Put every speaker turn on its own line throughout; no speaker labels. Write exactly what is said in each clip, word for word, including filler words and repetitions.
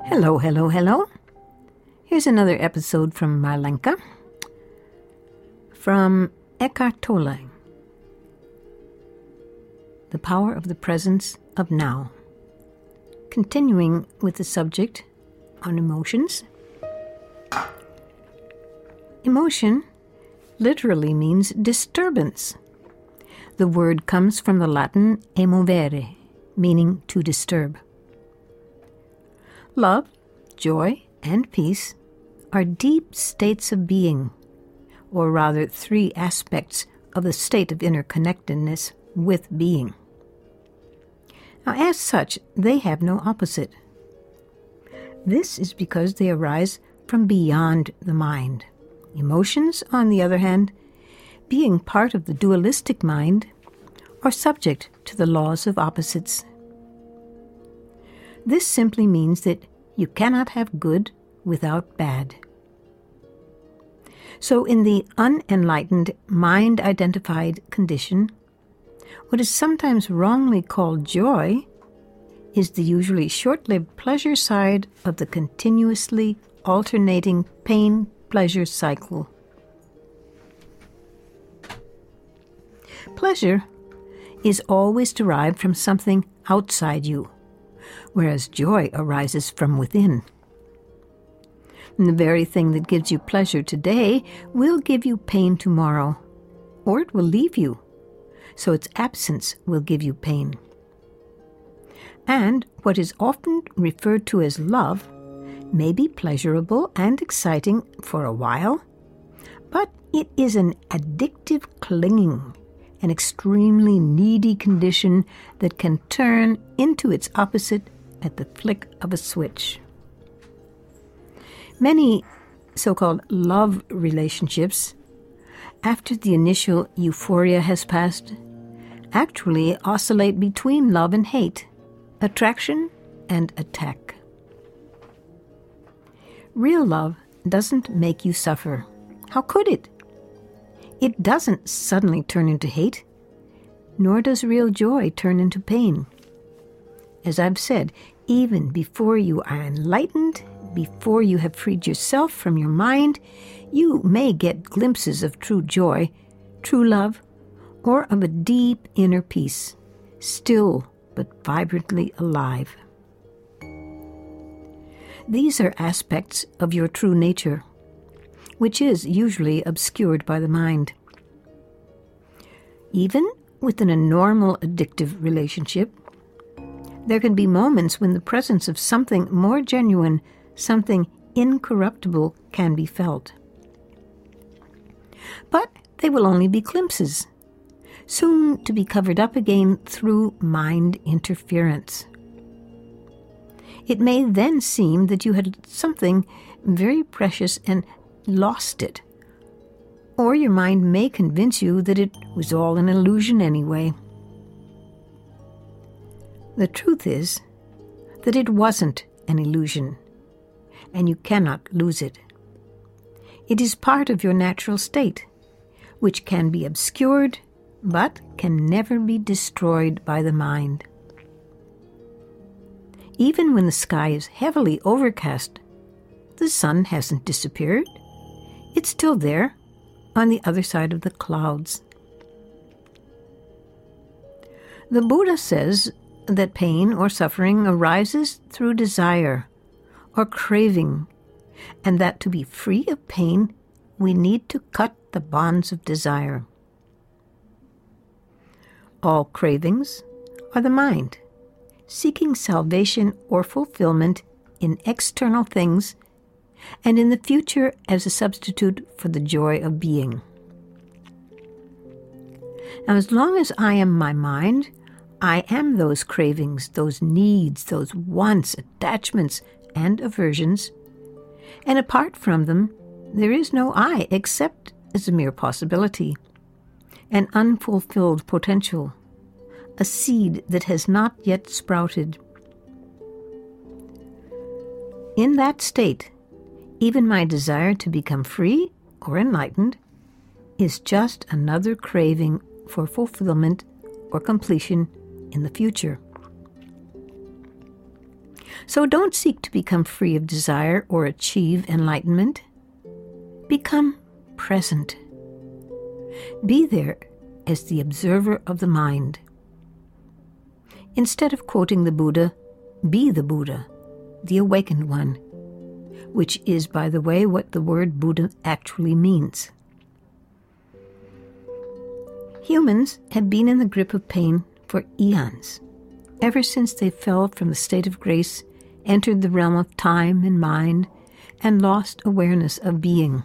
Hello, hello, hello. Here's another episode from Marlenka, from Eckhart Tolle. The Power of the Presence of Now. Continuing with the subject on emotions. Emotion literally means disturbance. The word comes from the Latin emovere, meaning to disturb. Love, joy, and peace are deep states of being, or rather three aspects of the state of interconnectedness with being. Now, as such, they have no opposite. This is because they arise from beyond the mind. Emotions, on the other hand, being part of the dualistic mind, are subject to the laws of opposites. This simply means that you cannot have good without bad. So in the unenlightened, mind-identified condition, what is sometimes wrongly called joy is the usually short-lived pleasure side of the continuously alternating pain-pleasure cycle. Pleasure is always derived from something outside you, whereas joy arises from within. And the very thing that gives you pleasure today will give you pain tomorrow, or it will leave you, so its absence will give you pain. And what is often referred to as love may be pleasurable and exciting for a while, but it is an addictive clinging, an extremely needy condition that can turn into its opposite at the flick of a switch. Many so-called love relationships, after the initial euphoria has passed, actually oscillate between love and hate, attraction and attack. Real love doesn't make you suffer. How could it? It doesn't suddenly turn into hate, nor does real joy turn into pain. As I've said, even before you are enlightened, before you have freed yourself from your mind, you may get glimpses of true joy, true love, or of a deep inner peace, still but vibrantly alive. These are aspects of your true nature, which is usually obscured by the mind. Even within a normal addictive relationship, there can be moments when the presence of something more genuine, something incorruptible, can be felt. But they will only be glimpses, soon to be covered up again through mind interference. It may then seem that you had something very precious and lost it, or your mind may convince you that it was all an illusion anyway. The truth is that it wasn't an illusion, and you cannot lose it. It is part of your natural state, which can be obscured, but can never be destroyed by the mind. Even when the sky is heavily overcast, the sun hasn't disappeared. It's still there, on the other side of the clouds. The Buddha says that pain or suffering arises through desire or craving, and that to be free of pain, we need to cut the bonds of desire. All cravings are the mind, seeking salvation or fulfillment in external things, and in the future as a substitute for the joy of being. Now, as long as I am my mind, I am those cravings, those needs, those wants, attachments, and aversions, and apart from them, there is no I except as a mere possibility, an unfulfilled potential, a seed that has not yet sprouted. In that state, even my desire to become free or enlightened is just another craving for fulfillment or completion in the future. So don't seek to become free of desire or achieve enlightenment. Become present. Be there as the observer of the mind. Instead of quoting the Buddha, be the Buddha, the awakened one, which is, by the way, what the word Buddha actually means. Humans have been in the grip of pain for eons, ever since they fell from the state of grace, entered the realm of time and mind, and lost awareness of being.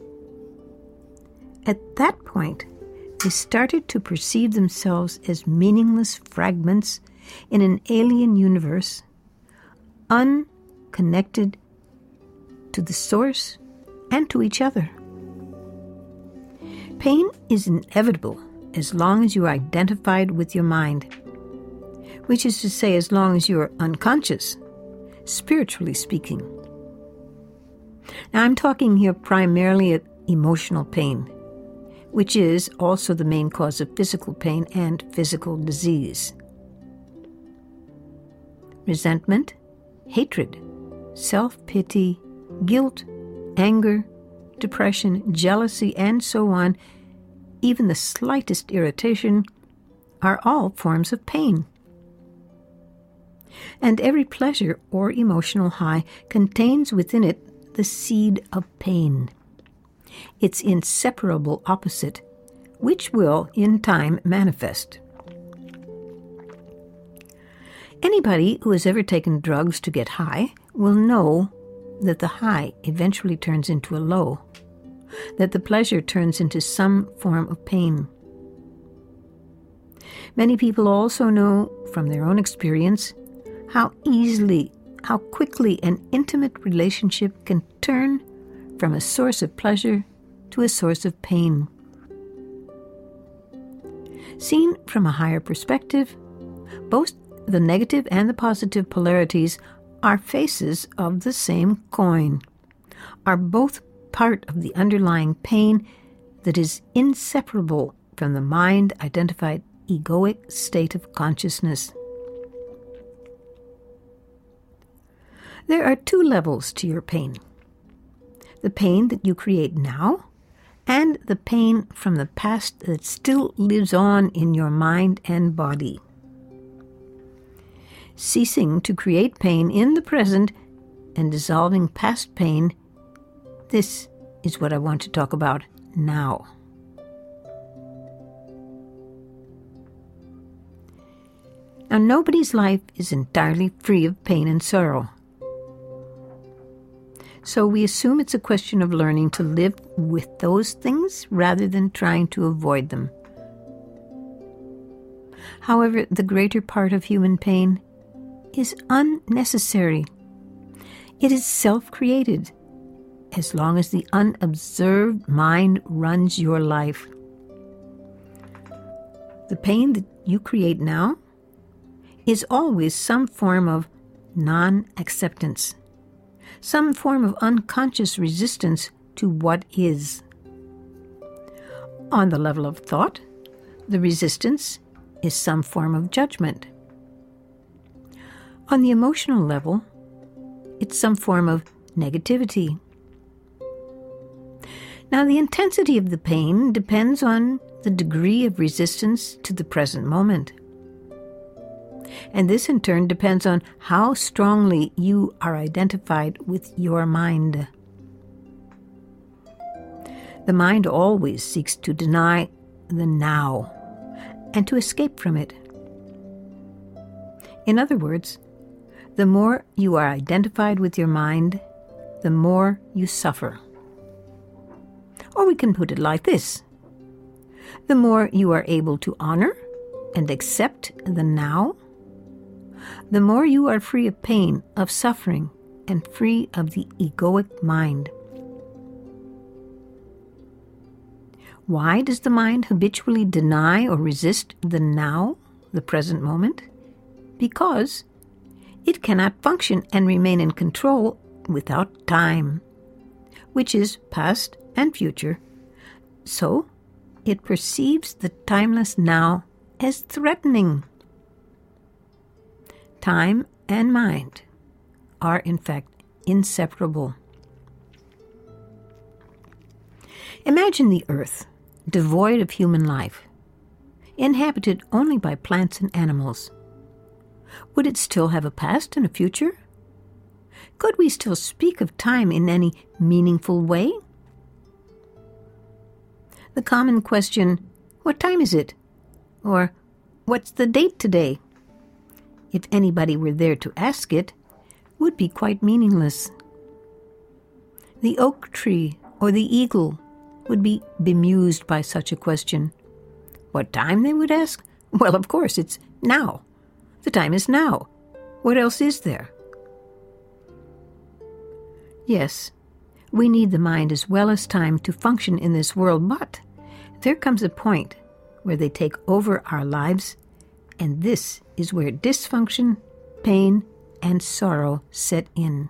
At that point, they started to perceive themselves as meaningless fragments in an alien universe, unconnected to the source and to each other. Pain is inevitable as long as you are identified with your mind, which is to say, as long as you are unconscious, spiritually speaking. Now, I'm talking here primarily of emotional pain, which is also the main cause of physical pain and physical disease. Resentment, hatred, self-pity, guilt, anger, depression, jealousy, and so on, even the slightest irritation, are all forms of pain. And every pleasure or emotional high contains within it the seed of pain, its inseparable opposite, which will, in time, manifest. Anybody who has ever taken drugs to get high will know that the high eventually turns into a low, that the pleasure turns into some form of pain. Many people also know from their own experience how easily, how quickly an intimate relationship can turn from a source of pleasure to a source of pain. Seen from a higher perspective, both the negative and the positive polarities are faces of the same coin, are both part of the underlying pain that is inseparable from the mind-identified egoic state of consciousness. There are two levels to your pain: the pain that you create now, and the pain from the past that still lives on in your mind and body. Ceasing to create pain in the present and dissolving past pain, this is what I want to talk about now. Now, nobody's life is entirely free of pain and sorrow. So we assume it's a question of learning to live with those things rather than trying to avoid them. However, the greater part of human pain is unnecessary. It is self-created, as long as the unobserved mind runs your life. The pain that you create now is always some form of non-acceptance, some form of unconscious resistance to what is. On the level of thought, the resistance is some form of judgment. On the emotional level, it's some form of negativity. Now, the intensity of the pain depends on the degree of resistance to the present moment. And this, in turn, depends on how strongly you are identified with your mind. The mind always seeks to deny the now and to escape from it. In other words, the more you are identified with your mind, the more you suffer. Or we can put it like this: the more you are able to honor and accept the now, the more you are free of pain, of suffering, and free of the egoic mind. Why does the mind habitually deny or resist the now, the present moment? Because it cannot function and remain in control without time, which is past and future. So it perceives the timeless now as threatening. Time and mind are in fact inseparable. Imagine the earth, devoid of human life, inhabited only by plants and animals. Would it still have a past and a future? Could we still speak of time in any meaningful way? The common question, "What time is it?" or "What's the date today?" if anybody were there to ask it, would be quite meaningless. The oak tree or the eagle would be bemused by such a question. What time, they would ask? Well, of course, it's now. The time is now. What else is there? Yes, we need the mind as well as time to function in this world, but there comes a point where they take over our lives, and this is where dysfunction, pain, and sorrow set in.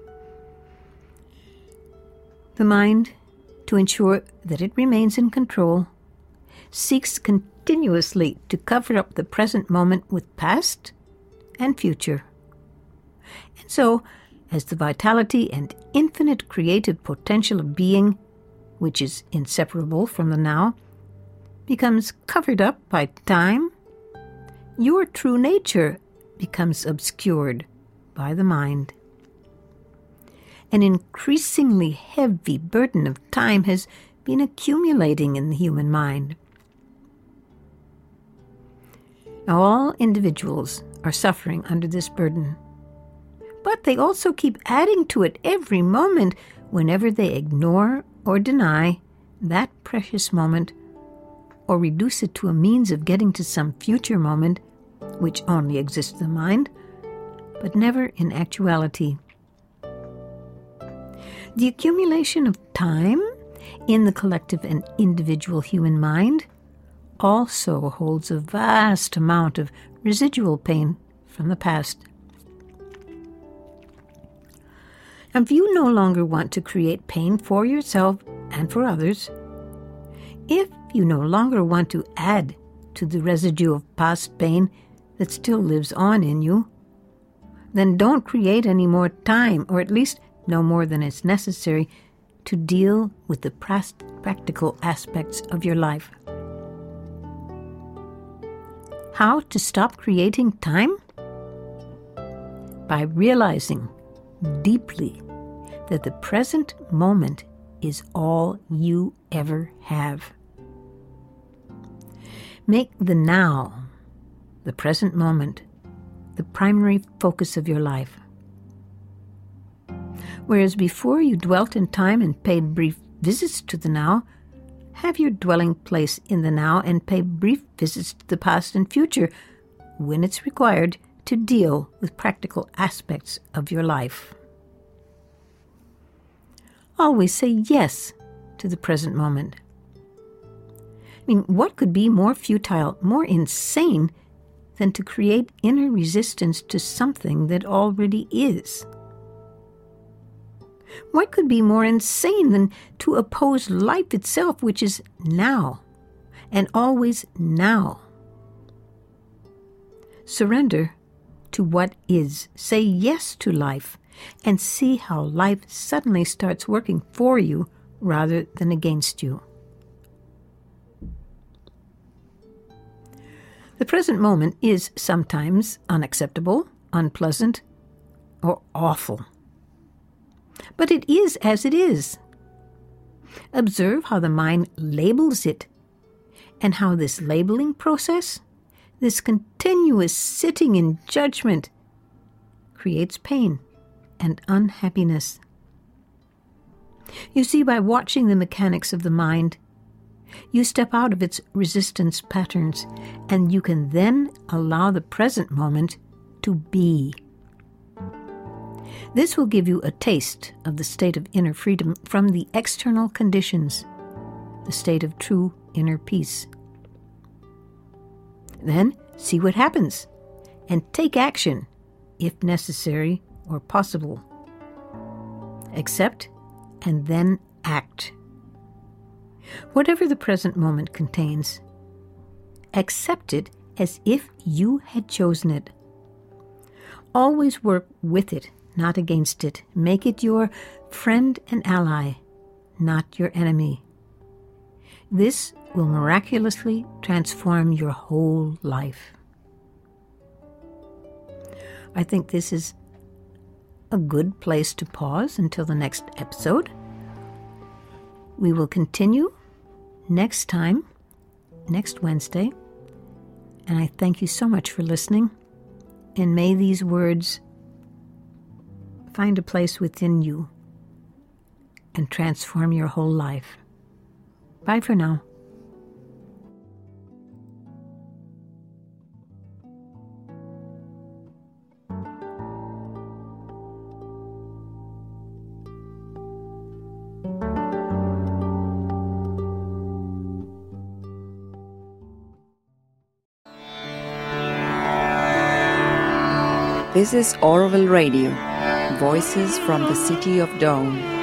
The mind, to ensure that it remains in control, seeks continuously to cover up the present moment with past and future. And so, as the vitality and infinite creative potential of being, which is inseparable from the now, becomes covered up by time, your true nature becomes obscured by the mind. An increasingly heavy burden of time has been accumulating in the human mind. Now, all individuals are suffering under this burden, but they also keep adding to it every moment whenever they ignore or deny that precious moment or reduce it to a means of getting to some future moment which only exists in the mind, but never in actuality. The accumulation of time in the collective and individual human mind also holds a vast amount of residual pain from the past. If you no longer want to create pain for yourself and for others, if you no longer want to add to the residue of past pain that still lives on in you, then don't create any more time, or at least no more than is necessary to deal with the practical aspects of your life. How to stop creating time? By realizing deeply that the present moment is all you ever have. Make the now, the present moment, the primary focus of your life. Whereas before you dwelt in time and paid brief visits to the now, have your dwelling place in the now and pay brief visits to the past and future when it's required to deal with practical aspects of your life. Always say yes to the present moment. I mean, what could be more futile, more insane, than to create inner resistance to something that already is? What could be more insane than to oppose life itself, which is now, and always now? Surrender to what is. Say yes to life, and see how life suddenly starts working for you rather than against you. The present moment is sometimes unacceptable, unpleasant, or awful. But it is as it is. Observe how the mind labels it, and how this labeling process, this continuous sitting in judgment, creates pain and unhappiness. You see, by watching the mechanics of the mind, you step out of its resistance patterns, and you can then allow the present moment to be. This will give you a taste of the state of inner freedom from the external conditions, the state of true inner peace. Then see what happens, and take action, if necessary or possible. Accept and then act. Whatever the present moment contains, accept it as if you had chosen it. Always work with it, not against it. Make it your friend and ally, not your enemy. This will miraculously transform your whole life. I think this is a good place to pause until the next episode. We will continue next time, next Wednesday. And I thank you so much for listening. And may these words find a place within you and transform your whole life. Bye for now.
This is Orville Radio, Voices from the City of Dawn.